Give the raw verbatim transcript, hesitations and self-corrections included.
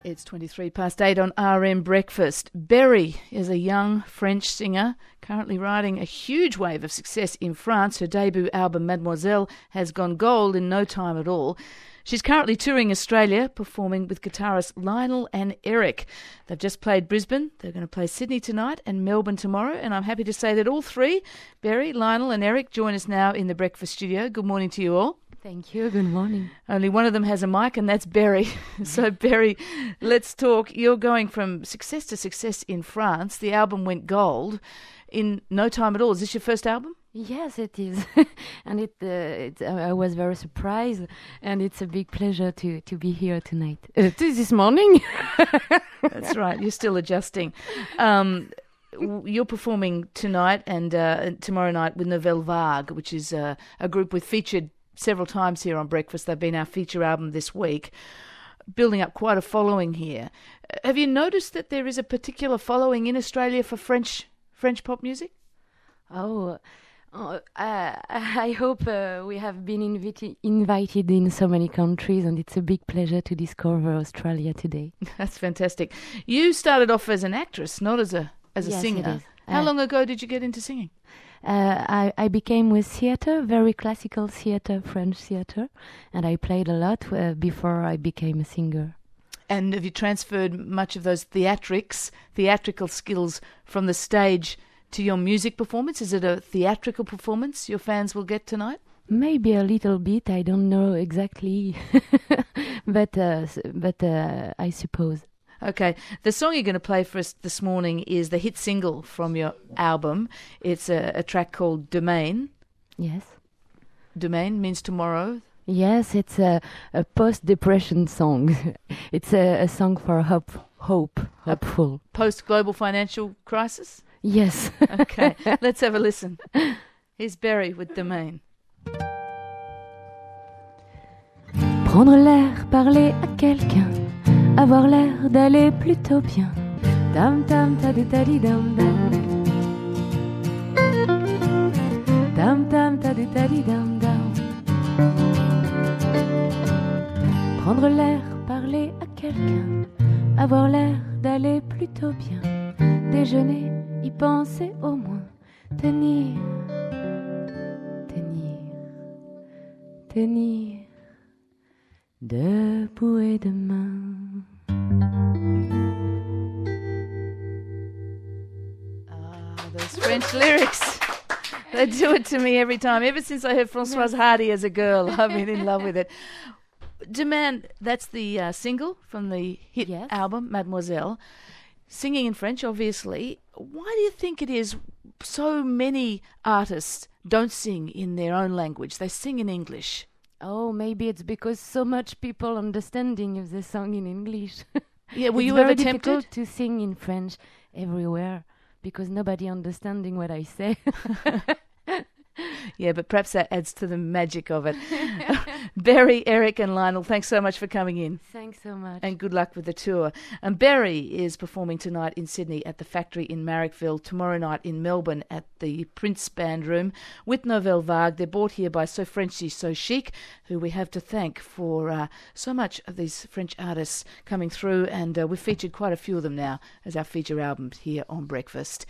It's twenty-three past eight on R M Breakfast. Berry is a young French singer currently riding a huge wave of success in France. Her debut album, Mademoiselle, has gone gold in no time at all. She's currently touring Australia, performing with guitarists Lionel and Eric. They've just played Brisbane. They're going to play Sydney tonight and Melbourne tomorrow. And I'm happy to say that all three, Berry, Lionel and Eric, join us now in the Breakfast studio. Good morning to you all. Thank you. Good morning. Only one of them has a mic, and that's Berry. So, Berry, let's talk. You're going from success to success in France. The album went gold in no time at all. Is this your first album? Yes, it is. and it, uh, it uh, I was very surprised, and it's a big pleasure to, to be here tonight. Uh, this morning. That's right. You're still adjusting. Um, you're performing tonight and uh, tomorrow night with Nouvelle Vague, which is uh, a group we've featured several times here on Breakfast. They've been our feature album this week, building up quite a following here. Have you noticed that there is a particular following in Australia for French French pop music? Oh, uh, I hope uh, we have been inviti- invited in so many countries, and it's a big pleasure to discover Australia today. That's fantastic. You started off as an actress, not as a as a yes, singer. It is. How uh, long ago did you get into singing? Uh, I, I became with theater, very classical theater, French theater, and I played a lot uh, before I became a singer. And have you transferred much of those theatrics, theatrical skills from the stage to your music performance? Is it a theatrical performance your fans will get tonight? Maybe a little bit, I don't know exactly, but uh, but uh, I suppose. Okay, the song you're going to play for us this morning is the hit single from your album. It's a, a track called Demain. Yes. Demain means tomorrow. Yes, it's a, a post-depression song. It's a, a song for hope, hope, hopeful. Post-global financial crisis? Yes. Okay, let's have a listen. Here's Berry with Demain. Prendre l'air, parler à quelqu'un, avoir l'air d'aller plutôt bien. Tam tam ta du ta di dam dam. Tam tam ta du ta di dam dam. Prendre l'air, parler à quelqu'un, avoir l'air d'aller plutôt bien. Déjeuner, y penser au moins. Tenir, tenir, tenir. Debout et demain. Ah, those French lyrics. They do it to me every time. Ever since I heard Françoise Hardy as a girl, I've been in love with it. Demain, that's the uh, single from the hit yes. album, Mademoiselle. Singing in French, obviously. Why do you think it is so many artists don't sing in their own language? They sing in English. Oh, maybe it's because so much people understanding of the song in English. Yeah, were it's you very ever difficult tempted to sing in French everywhere because nobody understanding what I say. Yeah, but perhaps that adds to the magic of it. Berry, Eric and Lionel, thanks so much for coming in. Thanks so much. And good luck with the tour. And Berry is performing tonight in Sydney at the Factory in Marrickville, tomorrow night in Melbourne at the Prince Band Room with Nouvelle Vague. They're brought here by So Frenchy, So Chic, who we have to thank for uh, so much of these French artists coming through, and uh, we've featured quite a few of them now as our feature albums here on Breakfast.